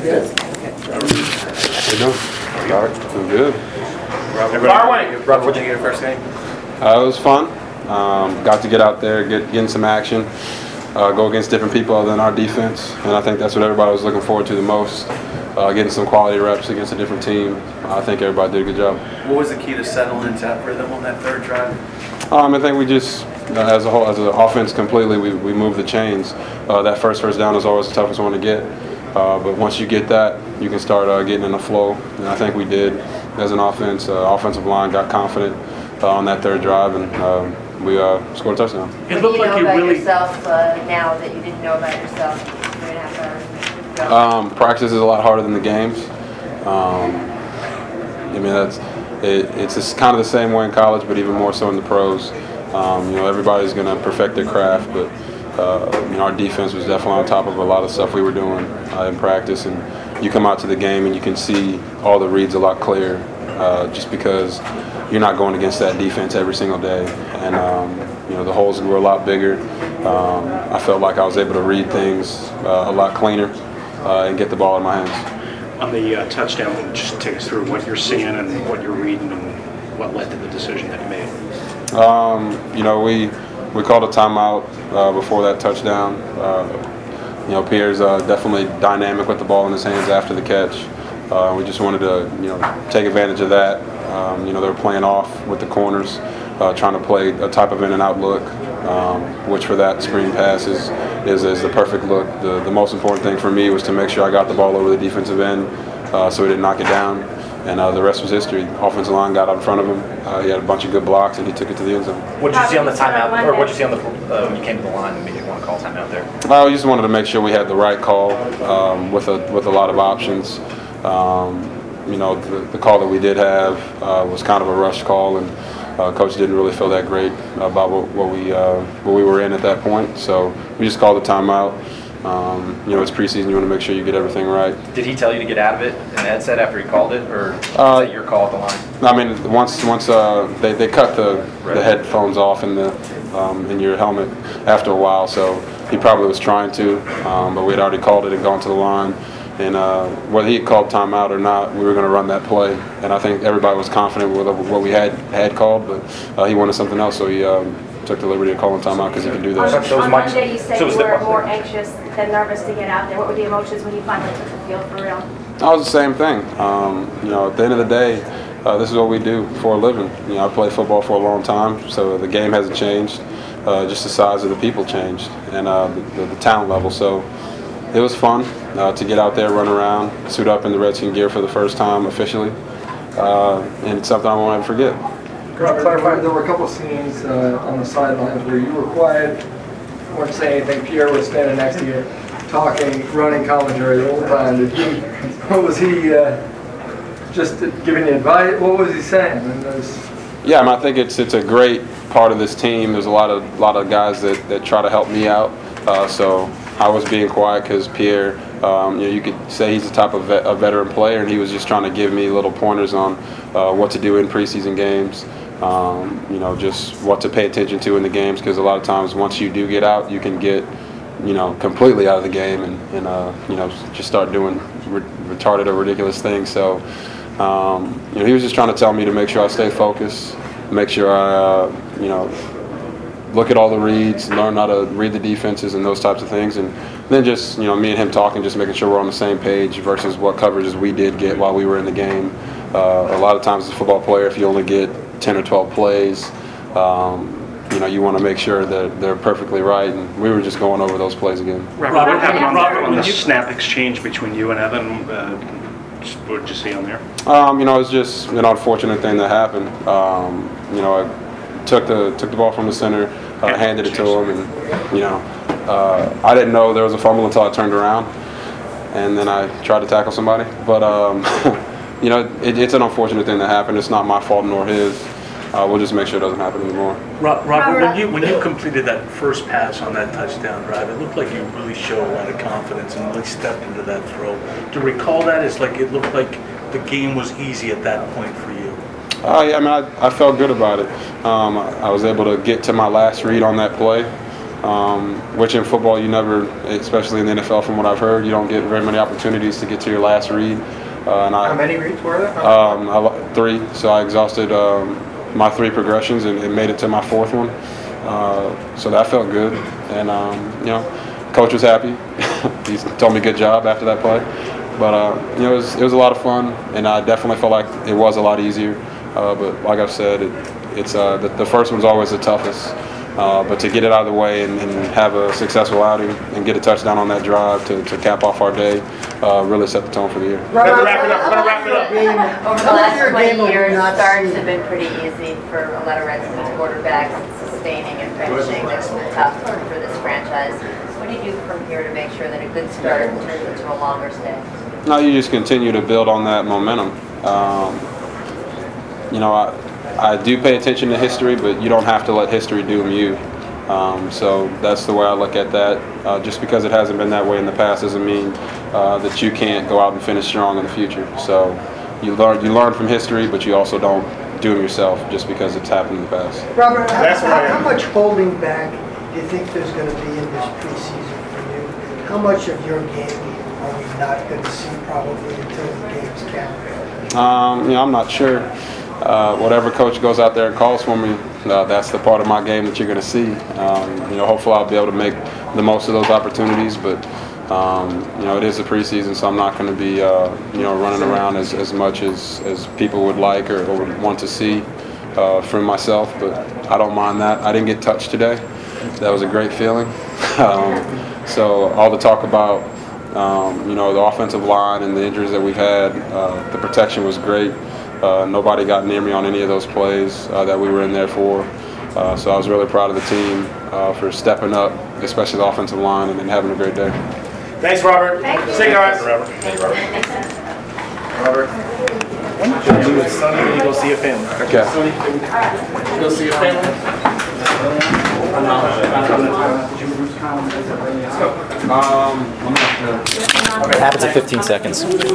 Good. You know, all right, doing good. Robert, what did you get your first game? It was fun. Got to get out there, get in some action, go against different people other than our defense, and I think that's what everybody was looking forward to the most. Getting some quality reps against a different team. I think everybody did a good job. What was the key to settle into that rhythm on that third drive? I think we just, as an offense completely, we moved the chains. That first down is always the toughest one to get. But once you get that, you can start getting in the flow. And I think we did as an offense. Offensive line got confident on that third drive, and we scored a touchdown. It looked like you really yourself now that you didn't know about yourself 3.5 hours ago. Practice is a lot harder than the games. I mean, it's just kind of the same way in college, but even more so in the pros. Everybody's going to perfect their craft, but our defense was definitely on top of a lot of stuff we were doing in practice. And you come out to the game and you can see all the reads a lot clearer, just because you're not going against that defense every single day. And the holes were a lot bigger. I felt like I was able to read things a lot cleaner and get the ball in my hands. On the touchdown, just take us through what you're seeing and what you're reading and what led to the decision that you made. We called a timeout before that touchdown. Pierre's definitely dynamic with the ball in his hands after the catch. We just wanted to, take advantage of that. They were playing off with the corners, trying to play a type of in and out look, which for that screen pass is the perfect look. The most important thing for me was to make sure I got the ball over the defensive end, so we didn't knock it down. And the rest was history. Offensive line got out in front of him. He had a bunch of good blocks, and he took it to the end zone. What did you see on the timeout, or what did you see on the when you came to the line and made you want to call timeout there? We just wanted to make sure we had the right call with a lot of options. The call that we did have was kind of a rush call, and coach didn't really feel that great about what we were in at that point. So we just called the timeout. It's preseason. You want to make sure you get everything right. Did he tell you to get out of it in the headset after he called it, or is that your call at the line? I mean, once they cut the headphones off in your helmet after a while, so he probably was trying to, but we had already called it and gone to the line. And whether he had called timeout or not, we were going to run that play. And I think everybody was confident with what we had called, but he wanted something else, so he took the liberty of calling timeout because he can do that. On Monday, you said you were more anxious than nervous to get out there. What were the emotions when you finally took the field for real? That was the same thing. At the end of the day, this is what we do for a living. I played football for a long time, so the game hasn't changed. Just the size of the people changed and the talent level. So it was fun to get out there, run around, suit up in the Redskin gear for the first time officially, and it's something I won't ever forget. Robert, there were a couple scenes on the sidelines where you were quiet, weren't saying anything. Pierre was standing next to you, talking, running commentary the whole time. Was he just giving you advice? What was he saying? I think it's a great part of this team. There's a lot of guys that try to help me out. So I was being quiet because Pierre, you could say he's the type of a veteran player, and he was just trying to give me little pointers on what to do in preseason games. Just what to pay attention to in the games, because a lot of times once you do get out, you can get, completely out of the game and just start doing retarded or ridiculous things. So, he was just trying to tell me to make sure I stay focused, make sure I, look at all the reads, learn how to read the defenses and those types of things. And then just, me and him talking, just making sure we're on the same page versus what coverages we did get while we were in the game. A lot of times as a football player, if you only get 10 or 12 plays, you want to make sure that they're perfectly right, and we were just going over those plays again. Robert, what happened on the snap exchange between you and Evan? What did you see on there? It was just an unfortunate thing that happened. I took the ball from the center, handed it to him, and I didn't know there was a fumble until I turned around, and then I tried to tackle somebody. But it's an unfortunate thing that happened. It's not my fault nor his. We'll just make sure it doesn't happen anymore. Robert, when you completed that first pass on that touchdown drive, it looked like you really showed a lot of confidence and really stepped into that throw. To recall that, it looked like the game was easy at that point for you. I felt good about it. I was able to get to my last read on that play. which in football you never, especially in the NFL from what I've heard, you don't get very many opportunities to get to your last read. How many reads were there? 3, so I exhausted my 3 progressions and made it to my 4th one. So that felt good, and you know, coach was happy. He told me good job after that play. But you know, it was a lot of fun, and I definitely felt like it was a lot easier. But like I've said, it's the first one's always the toughest. But to get it out of the way and have a successful outing and get a touchdown on that drive to cap off our day really set the tone for the year. Robert, wrap it up. Wrap it up. Over the last 20 years, starts have been pretty easy for a lot of Redskins quarterbacks. Sustaining and finishing has been tough for this franchise. What do you do from here to make sure that a good start turns into a longer stay? No, you just continue to build on that momentum. You know, I do pay attention to history, but you don't have to let history doom you. So that's the way I look at that. Just because it hasn't been that way in the past doesn't mean that you can't go out and finish strong in the future. So you learn from history, but you also don't doom yourself just because it's happened in the past. Robert, That's what I how am. much holding back do you think there's going to be in this preseason for you? How much of your game are we not going to see probably until the games count? You know, I'm not sure. Whatever coach goes out there and calls for me, that's the part of my game that you're going to see. You know, hopefully I'll be able to make the most of those opportunities, but you know, it is the preseason, so I'm not going to be you know, running around as much as people would like or would want to see from myself. But I don't mind that. I didn't get touched today. That was a great feeling. So all the talk about you know, the offensive line and the injuries that we've had, the protection was great. Nobody got near me on any of those plays that we were in there for. So I was really proud of the team for stepping up, especially the offensive line, and having a great day. Thanks, Robert. Thank you. See you guys. Robert. When did you and Sonny go see your family? Okay. Go see your family? I'm gonna have to Happens in 15 seconds.